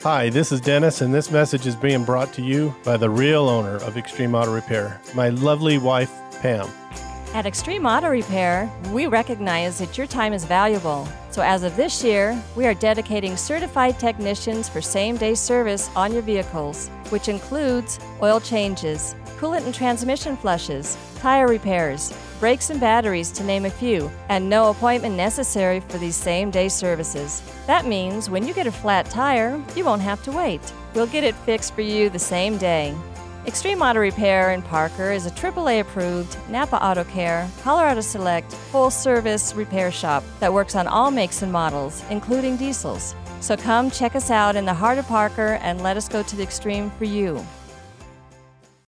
Hi, this is Dennis, and this message is being brought to you by the real owner of Extreme Auto Repair, my lovely wife, Pam. At Extreme Auto Repair, we recognize that your time is valuable. So as of this year, we are dedicating certified technicians for same-day service on your vehicles, which includes oil changes, coolant and transmission flushes, tire repairs, brakes and batteries, to name a few, and no appointment necessary for these same-day services. That means when you get a flat tire, you won't have to wait. We'll get it fixed for you the same day. Extreme Auto Repair in Parker is a AAA-approved Napa Auto Care, Colorado Select, full-service repair shop that works on all makes and models, including diesels. So come check us out in the heart of Parker and let us go to the extreme for you.